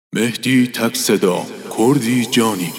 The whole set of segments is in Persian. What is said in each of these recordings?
مهدی تک صدا کردی جانی.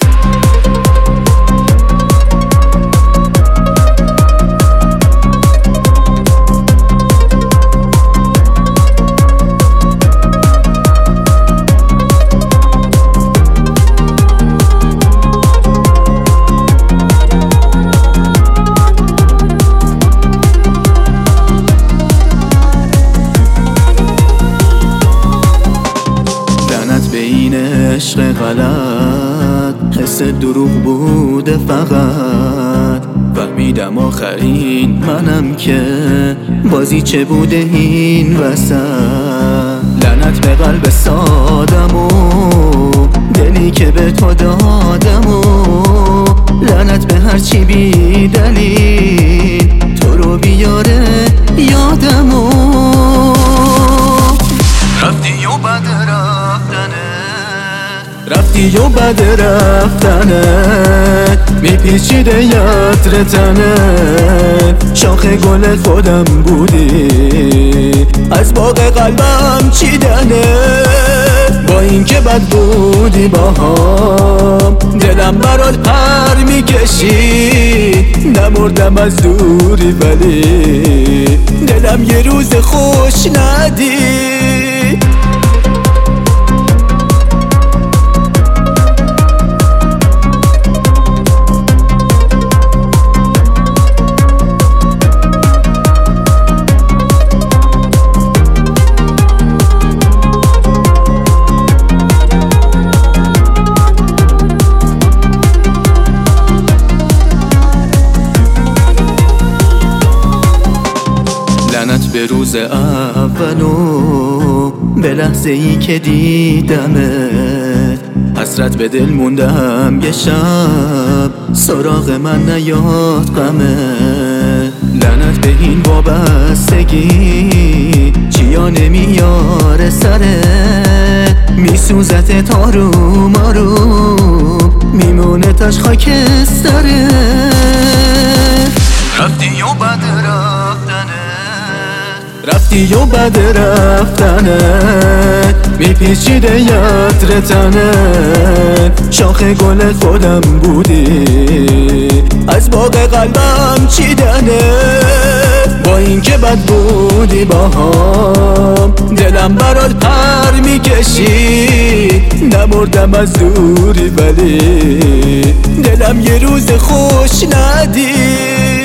عشق غلط حس دروغ بوده فقط فهمیدم آخرین منم که بازی چه بوده این وسط. لعنت به قلب سادم و دلی که به تو دادم و لعنت به هرچی بی دلیل تو رو بیاره یادم و رفتی و بد رفتی و بد رفتنت میپیچیده یطر تنت شاخ گل خودم بودی از باغ قلبم چیدنت با اینکه بد بودی باهام دلم برات پر میکشید نمردم از دوری ولی دلم یه روز خوش ندید. لعنت به روز اولو به لحظه ای که دیدمت حسرت به دل موندم یه شب سراغ من نیاد غمت. لعنت به این وابستگی چیا نمیاره سرت میسوزت تاروم آروم میمونه تاش خاکسترت. رفتی و بد رفتی و بد رفتنت میپیچیده یطر تنت شاخ گل خودم بودی از باغ قلبم چیدنت با اینکه بد بودی باهام دلم برات پر میکشید نمردم از دوری ولی دلم یه روز خوش ندید.